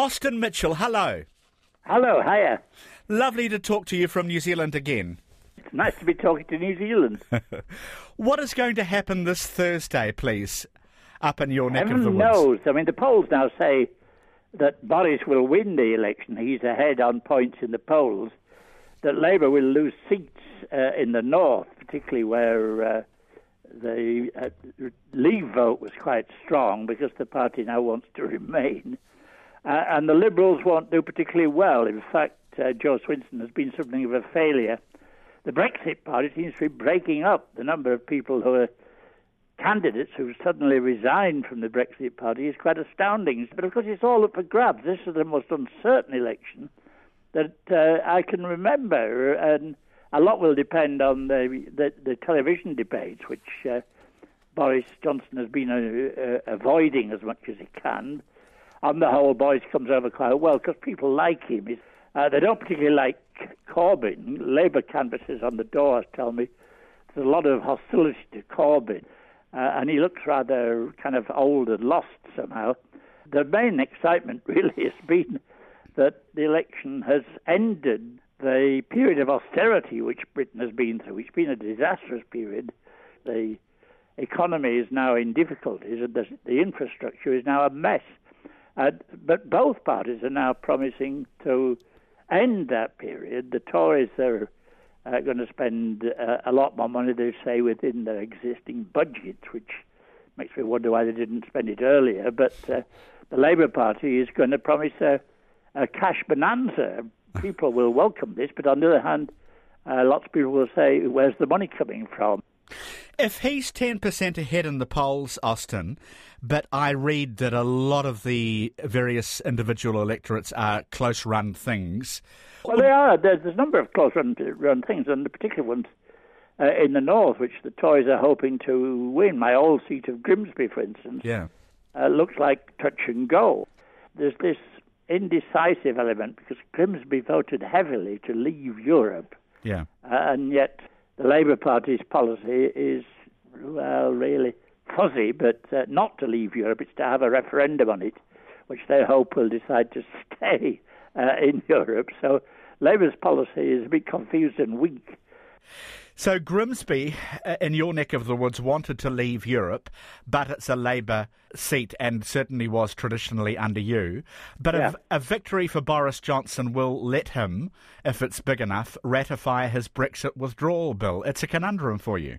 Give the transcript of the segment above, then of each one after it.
Austin Mitchell, hello. Hello, hiya. Lovely to talk to you from New Zealand again. It's nice to be talking to New Zealand. What is going to happen this Thursday, please, up in your neck of the Heaven woods? knows. I mean, the polls now say that Boris will win the election. He's ahead on points in the polls. That Labour will lose seats in the north, particularly where the Leave vote was quite strong because the party now wants to remain. And the Liberals won't do particularly well. In fact, Jo Swinson has been something of a failure. The Brexit Party seems to be breaking up. The number of people who are candidates who suddenly resigned from the Brexit Party is quite astounding. But of course, it's all up for grabs. This is the most uncertain election that I can remember, and a lot will depend on the television debates, which Boris Johnson has been avoiding as much as he can. On the whole, Boris comes over quite well because people like him. They don't particularly like Corbyn. Labour canvassers on the doors tell me there's a lot of hostility to Corbyn, and he looks rather kind of old and lost somehow. The main excitement really has been that the election has ended the period of austerity which Britain has been through. It's been a disastrous period. The economy is now in difficulties and the infrastructure is now a mess. But both parties are now promising to end that period. The Tories are going to spend a lot more money, they say, within their existing budgets, which makes me wonder why they didn't spend it earlier. But the Labour Party is going to promise a cash bonanza. People will welcome this, but on the other hand, lots of people will say, where's the money coming from? If he's 10% ahead in the polls, Austin, but I read that a lot of the various individual electorates are close-run things. Well, they are. There's a number of close-run things, and the particular ones in the north, which the Tories are hoping to win. My old seat of Grimsby, for instance, looks like touch and go. There's this indecisive element because Grimsby voted heavily to leave Europe, and yet the Labour Party's policy is, well, really fuzzy, but not to leave Europe. It's to have a referendum on it, which they hope will decide to stay in Europe. So Labour's policy is a bit confused and weak. So Grimsby, in your neck of the woods, wanted to leave Europe, but it's a Labour seat and certainly was traditionally under you. But a victory for Boris Johnson will let him, if it's big enough, ratify his Brexit withdrawal bill. It's a conundrum for you.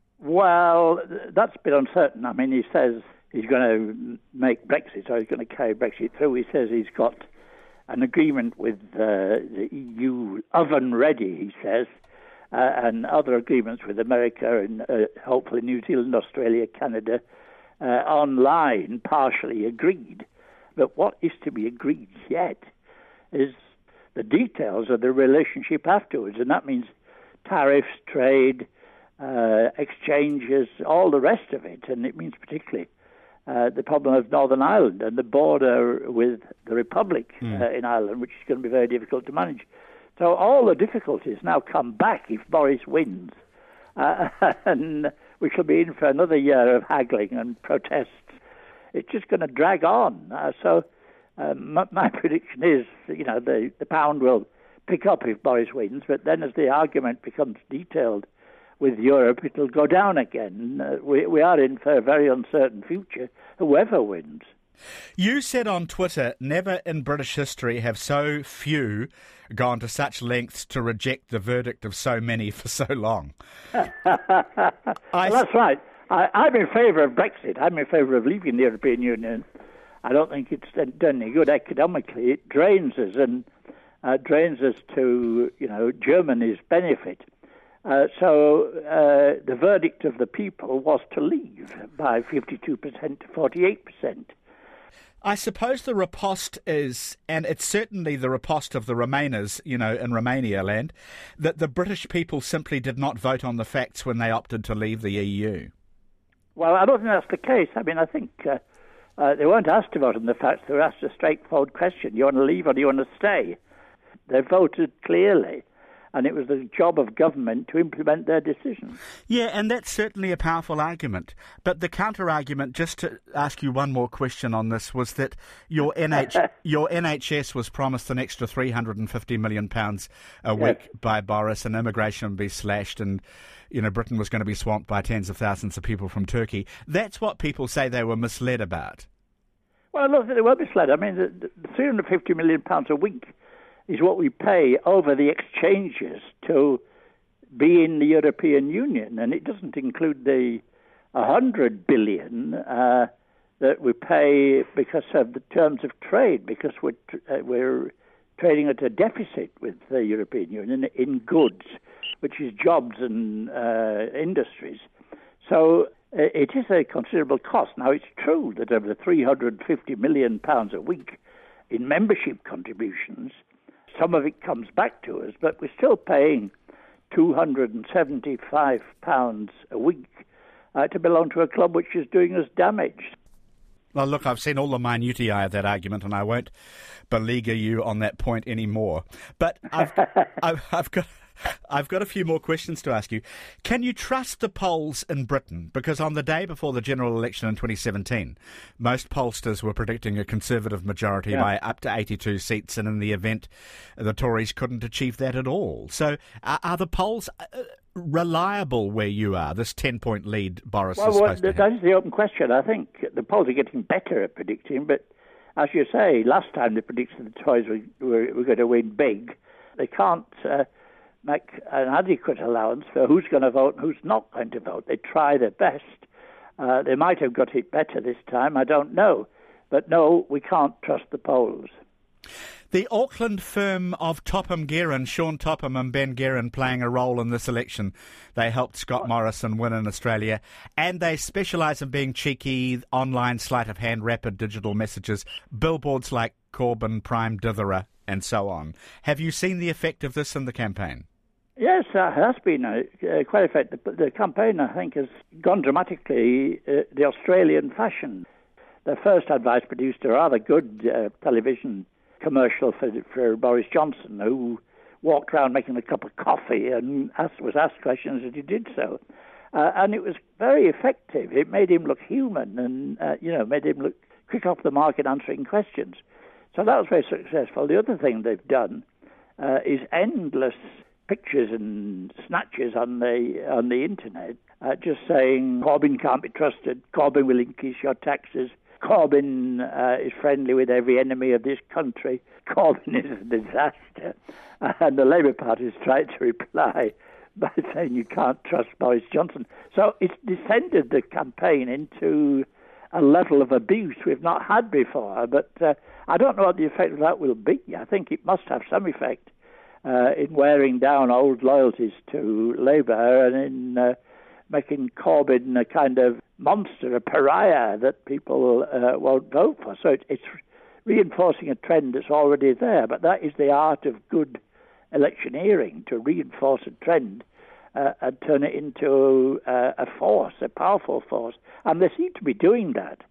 Well, that's a bit uncertain. I mean, he says he's going to make Brexit, or he's going to carry Brexit through. He says he's got an agreement with the EU oven ready, he says, and other agreements with America and hopefully New Zealand, Australia, Canada, online, partially agreed. But what is to be agreed yet is the details of the relationship afterwards, and that means tariffs, trade, exchanges, all the rest of it, and it means particularly the problem of Northern Ireland and the border with the Republic in Ireland, which is going to be very difficult to manage. So all the difficulties now come back if Boris wins, and we shall be in for another year of haggling and protests. It's just going to drag on. So my prediction is, the pound will pick up if Boris wins, but then as the argument becomes detailed with Europe, it'll go down again. We are in for a very uncertain future, whoever wins. You said on Twitter, never in British history have so few gone to such lengths to reject the verdict of so many for so long. Well, that's right. I'm in favour of Brexit. I'm in favour of leaving the European Union. I don't think it's done any good economically. It drains us and drains us to, Germany's benefit. So the verdict of the people was to leave by 52% to 48%. I suppose the riposte is, and it's certainly the riposte of the Remainers, in Romania land, that the British people simply did not vote on the facts when they opted to leave the EU. Well, I don't think that's the case. I mean, I think they weren't asked to vote on the facts. They were asked a straightforward question. Do you want to leave or do you want to stay? They voted clearly. and it was the job of government to implement their decisions. Yeah, and that's certainly a powerful argument. But the counter-argument, just to ask you one more question on this, was that your NHS was promised an extra £350 million a week by Boris, and immigration would be slashed, and Britain was going to be swamped by tens of thousands of people from Turkey. That's what people say they were misled about. Well, look, they were misled. I mean, the £350 million a week is what we pay over the exchanges to be in the European Union, and it doesn't include the 100 billion that we pay because of the terms of trade, because we're trading at a deficit with the European Union in goods, which is jobs and industries. So it is a considerable cost. Now, it's true that of the £350 million a week in membership contributions, some of it comes back to us, but we're still paying £275 a week to belong to a club which is doing us damage. Well, look, I've seen all the minutiae of that argument, and I won't beleaguer you on that point anymore. But I've got a few more questions to ask you. Can you trust the polls in Britain? Because on the day before the general election in 2017, most pollsters were predicting a Conservative majority by up to 82 seats, and in the event, the Tories couldn't achieve that at all. So are the polls reliable where you are, this 10-point lead Boris is supposed to have? That is the open question. I think the polls are getting better at predicting, but as you say, last time they predicted the Tories were going to win big. They can't make an adequate allowance for who's going to vote and who's not going to vote. They try their best. They might have got it better this time, I don't know. But no, we can't trust the polls. The Auckland firm of Topham Guerin, Sean Topham and Ben Guerin, playing a role in this election. They helped Scott Morrison win in Australia, and they specialise in being cheeky, online sleight-of-hand rapid digital messages, billboards like Corbyn, Prime Ditherer, and so on. Have you seen the effect of this in the campaign? Yes, it has been quite effective. The campaign, I think, has gone dramatically the Australian fashion. The first advice produced a rather good television commercial for Boris Johnson, who walked around making a cup of coffee and was asked questions as he did so. And it was very effective. It made him look human and, made him look quick off the mark in answering questions. So that was very successful. The other thing they've done is endless pictures and snatches on the internet, just saying Corbyn can't be trusted, Corbyn will increase your taxes, Corbyn is friendly with every enemy of this country, Corbyn is a disaster. And the Labour Party has tried to reply by saying you can't trust Boris Johnson. So it's descended the campaign into a level of abuse we've not had before. But I don't know what the effect of that will be. I think it must have some effect in wearing down old loyalties to Labour and in making Corbyn a kind of monster, a pariah that people won't vote for. So it's reinforcing a trend that's already there. But that is the art of good electioneering, to reinforce a trend and turn it into a force, a powerful force. And they seem to be doing that.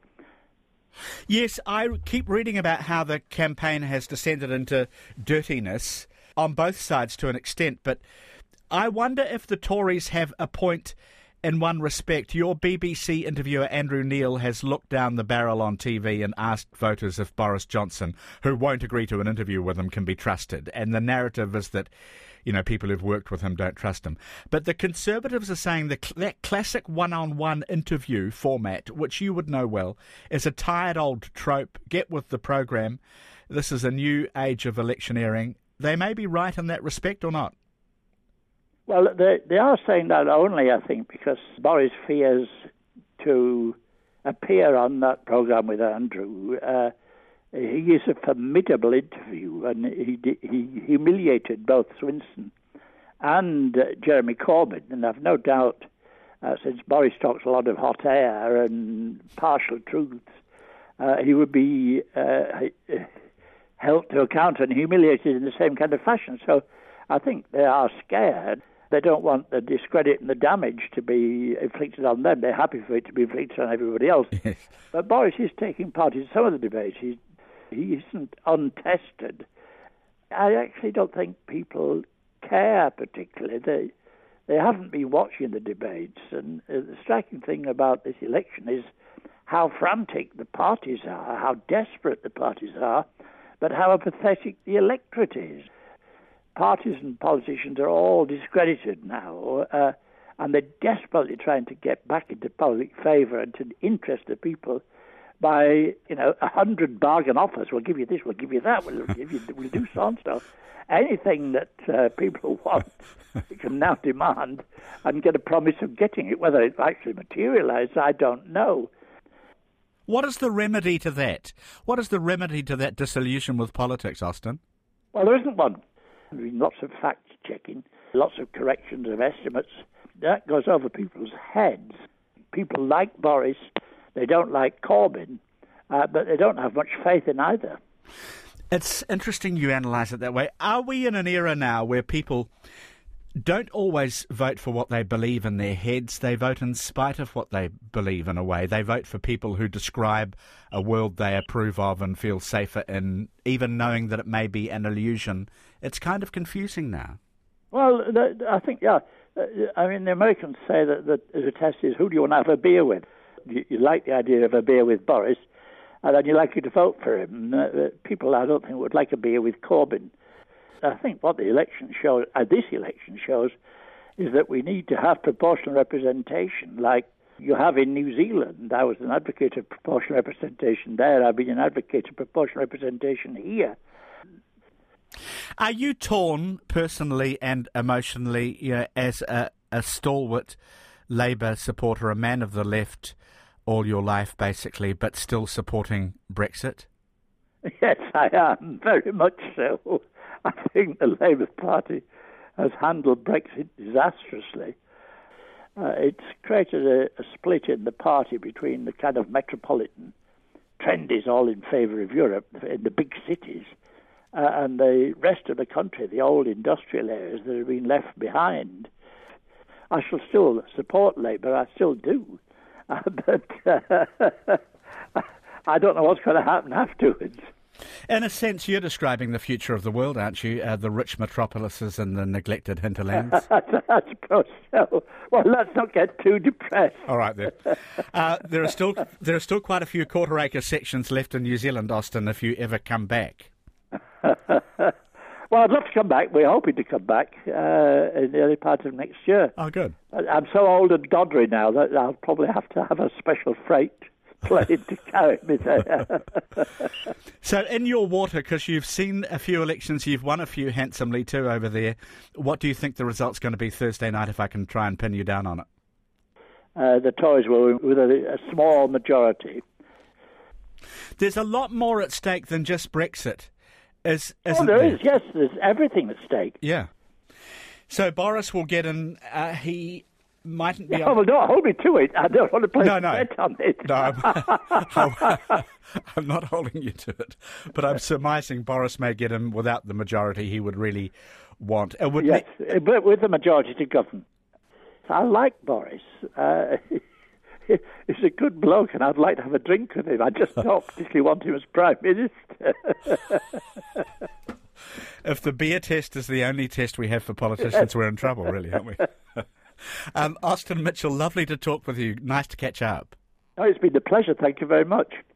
Yes, I keep reading about how the campaign has descended into dirtiness on both sides to an extent, but I wonder if the Tories have a point in one respect. Your BBC interviewer Andrew Neil has looked down the barrel on TV and asked voters if Boris Johnson, who won't agree to an interview with him, can be trusted. And the narrative is that, people who've worked with him don't trust him. But the Conservatives are saying that classic one-on-one interview format, which you would know well, is a tired old trope. Get with the program. This is a new age of electioneering. They may be right in that respect or not. Well, they are saying that only, I think, because Boris fears to appear on that programme with Andrew. He is a formidable interview, and he humiliated both Swinson and Jeremy Corbyn. And I've no doubt, since Boris talks a lot of hot air and partial truths, he would be held to account and humiliated in the same kind of fashion. So I think they are scared. They don't want the discredit and the damage to be inflicted on them. They're happy for it to be inflicted on everybody else. Yes. But Boris is taking part in some of the debates. He isn't untested. I actually don't think people care particularly. They haven't been watching the debates, and the striking thing about this election is how frantic the parties are, how desperate the parties are, but how apathetic the electorate is. Parties and politicians are all discredited now, and they're desperately trying to get back into public favour and to interest the people by, 100 bargain offers. We'll give you this, we'll give you that, we'll do so and so. Anything that people want, they can now demand and get a promise of getting it. Whether it actually materialises, I don't know. What is the remedy to that? What is the remedy to that disillusion with politics, Austin? Well, there isn't one. There's been lots of fact-checking, lots of corrections of estimates. That goes over people's heads. People like Boris, they don't like Corbyn, but they don't have much faith in either. It's interesting you analyse it that way. Are we in an era now where people don't always vote for what they believe in their heads? They vote in spite of what they believe, in a way. They vote for people who describe a world they approve of and feel safer in, even knowing that it may be an illusion. It's kind of confusing now. Well, I think, yeah. I mean, the Americans say that the test is, who do you want to have a beer with? You like the idea of a beer with Boris, and then you're likely to vote for him. People, I don't think, would like a beer with Corbyn. I think what the election shows, this election shows, is that we need to have proportional representation, like you have in New Zealand. I was an advocate of proportional representation there. I've been an advocate of proportional representation here. Are you torn personally and emotionally, as a stalwart Labour supporter, a man of the left all your life, basically, but still supporting Brexit? Yes, I am, very much so. I think the Labour Party has handled Brexit disastrously. It's created a split in the party between the kind of metropolitan trend is all in favour of Europe in the big cities, and the rest of the country, the old industrial areas that have been left behind. I shall still support Labour, I still do, but I don't know what's going to happen afterwards. In a sense, you're describing the future of the world, aren't you? The rich metropolises and the neglected hinterlands. I suppose so. Well, let's not get too depressed. All right, then. There are still quite a few quarter-acre sections left in New Zealand, Austin, if you ever come back. Well, I'd love to come back. We're hoping to come back in the early part of next year. Oh, good. I'm so old and doddery now that I'll probably have to have a special freight plane to carry me there. So in your water, because you've seen a few elections, you've won a few handsomely too over there, what do you think the result's going to be Thursday night, if I can try and pin you down on it? The Tories will win with a small majority. There's a lot more at stake than just Brexit. Isn't there is, yes. There's everything at stake. Yeah. So Boris will get in. He mightn't be... well, don't hold me to it. I don't want to play bet on it. No, I'm not holding you to it. But I'm surmising Boris may get in without the majority he would really want. Yes, but with the majority to govern. I like Boris. He's a good bloke, and I'd like to have a drink with him. I just don't particularly want him as Prime Minister. If the beer test is the only test we have for politicians, we're in trouble, really, aren't we? Austin Mitchell, lovely to talk with you. Nice to catch up. Oh, it's been a pleasure. Thank you very much.